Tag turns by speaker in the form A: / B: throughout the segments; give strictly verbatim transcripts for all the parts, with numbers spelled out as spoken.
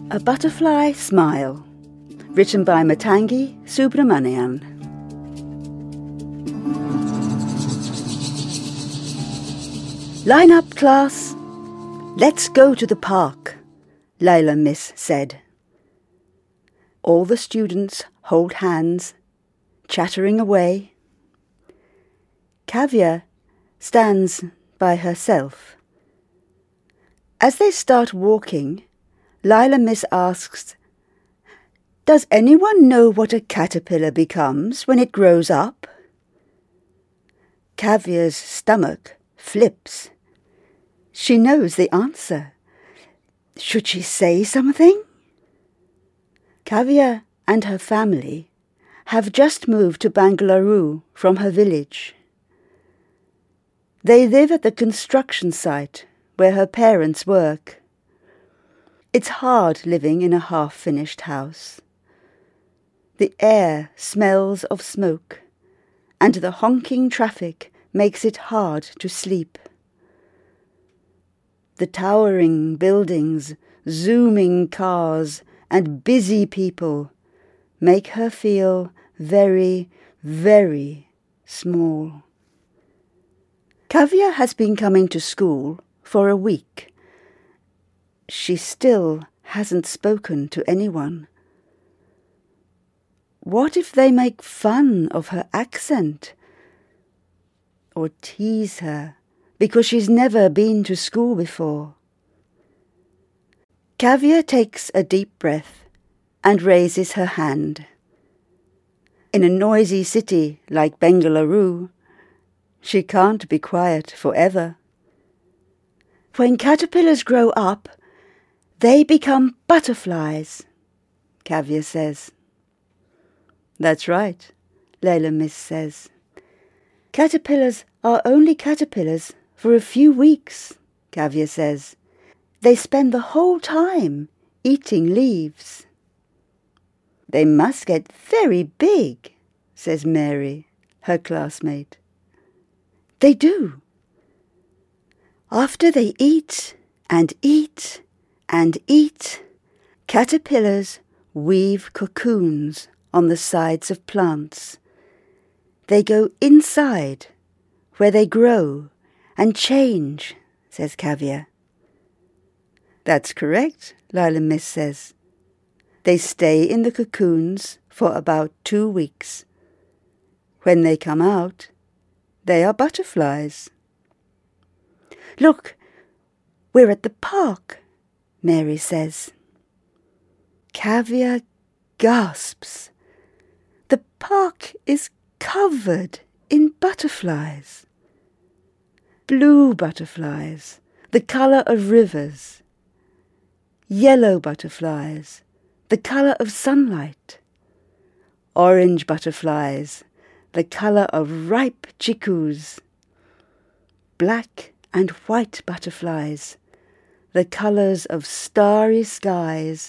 A: A Butterfly Smile, written by Matangi Subramanian. Line up, class. Let's go to the park, Layla Miss said. All the students hold hands, chattering away. Kavya stands by herself. As they start walking, Layla Miss asks, "Does anyone know what a caterpillar becomes when it grows up?" Kavya's stomach flips. She knows the answer. Should she say something? Kavya and her family have just moved to Bengaluru from her village. They live at the construction site where her parents work. It's hard living in a half-finished house. The air smells of smoke, and the honking traffic makes it hard to sleep. The towering buildings, zooming cars, and busy people make her feel very, very small. Kavya has been coming to school for a week. She still hasn't spoken to anyone. What if they make fun of her accent? Or tease her because she's never been to school before? Kavya takes a deep breath and raises her hand. In a noisy city like Bengaluru, she can't be quiet forever. When caterpillars grow up, they become butterflies, Kavya says. That's right, Layla Miss says. Caterpillars are only caterpillars for a few weeks, Kavya says. They spend the whole time eating leaves. They must get very big, says Mary, her classmate. They do. After they eat and eat and eat, caterpillars weave cocoons on the sides of plants. They go inside, where they grow and change, says Kavya. That's correct, Layla Miss says. They stay in the cocoons for about two weeks. When they come out, they are butterflies. Look, we're at the park, Mary says. Kavya gasps. The park is covered in butterflies. Blue butterflies, the colour of rivers. Yellow butterflies, the colour of sunlight. Orange butterflies, the colour of ripe chickoos. Black and white butterflies, the colours of starry skies.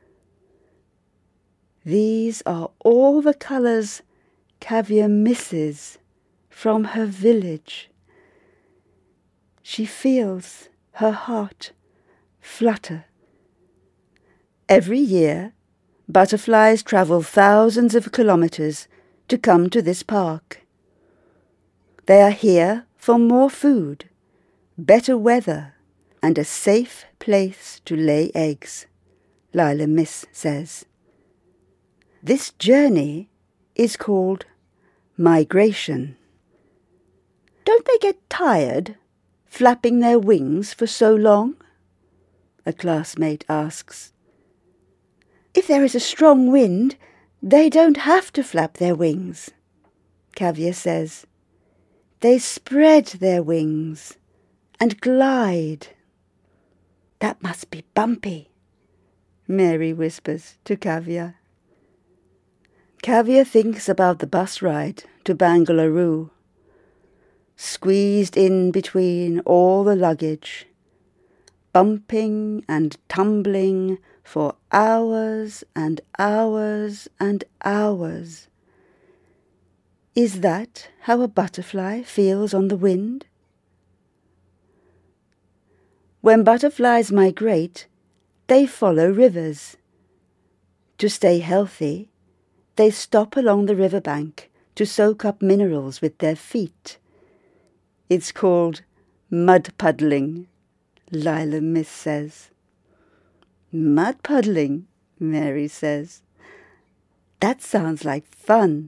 A: These are all the colours Kavya misses from her village. She feels her heart flutter. Every year, butterflies travel thousands of kilometres to come to this park. They are here for more food, better weather, and a safe place to lay eggs, Layla Miss says. This journey is called migration. Don't they get tired flapping their wings for so long? A classmate asks. If there is a strong wind, they don't have to flap their wings, Kavya says. They spread their wings and glide. That must be bumpy, Mary whispers to Kavya. Kavya thinks about the bus ride to Bengaluru, squeezed in between all the luggage, bumping and tumbling for hours and hours and hours. Is that how a butterfly feels on the wind? When butterflies migrate, they follow rivers. To stay healthy, they stop along the riverbank to soak up minerals with their feet. It's called mud puddling, Lila Miss says. Mud puddling, Mary says. That sounds like fun.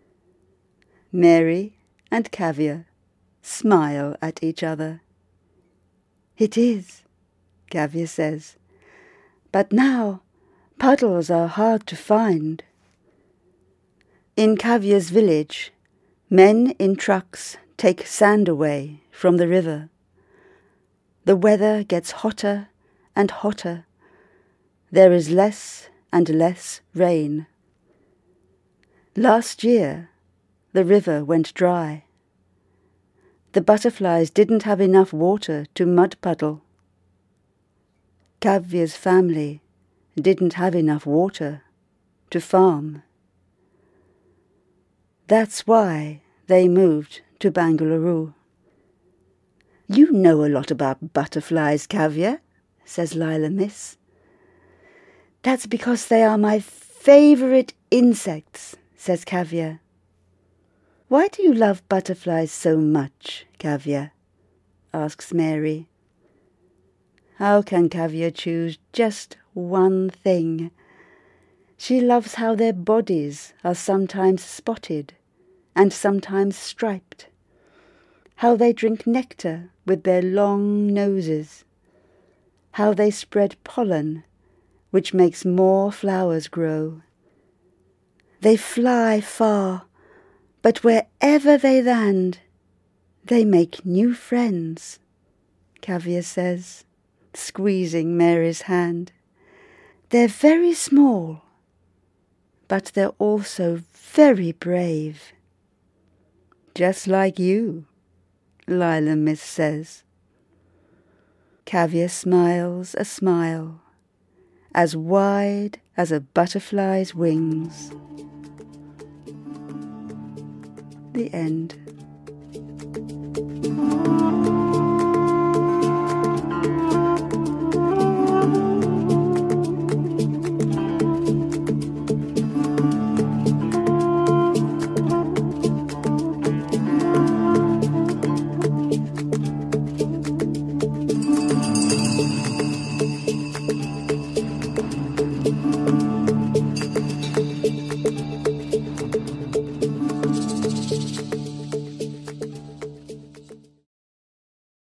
A: Mary and Caviar smile at each other. It is, Caviar says, but now puddles are hard to find. In Caviar's village, men in trucks take sand away from the river. The weather gets hotter and hotter. There is less and less rain. Last year, the river went dry. The butterflies didn't have enough water to mud puddle. Caviar's family didn't have enough water to farm. That's why they moved to Bangalore. You know a lot about butterflies, Caviar, says Lila Miss. That's because they are my favourite insects, says Caviar. Why do you love butterflies so much, Caviar? Asks Mary. How can Caviar choose just one thing? She loves how their bodies are sometimes spotted and sometimes striped, how they drink nectar with their long noses, how they spread pollen, which makes more flowers grow. They fly far, but wherever they land, they make new friends, Caviar says, squeezing Mary's hand. They're very small, but they're also very brave. Just like you, Lila Miss says. Caviar smiles a smile as wide as a butterfly's wings. The end.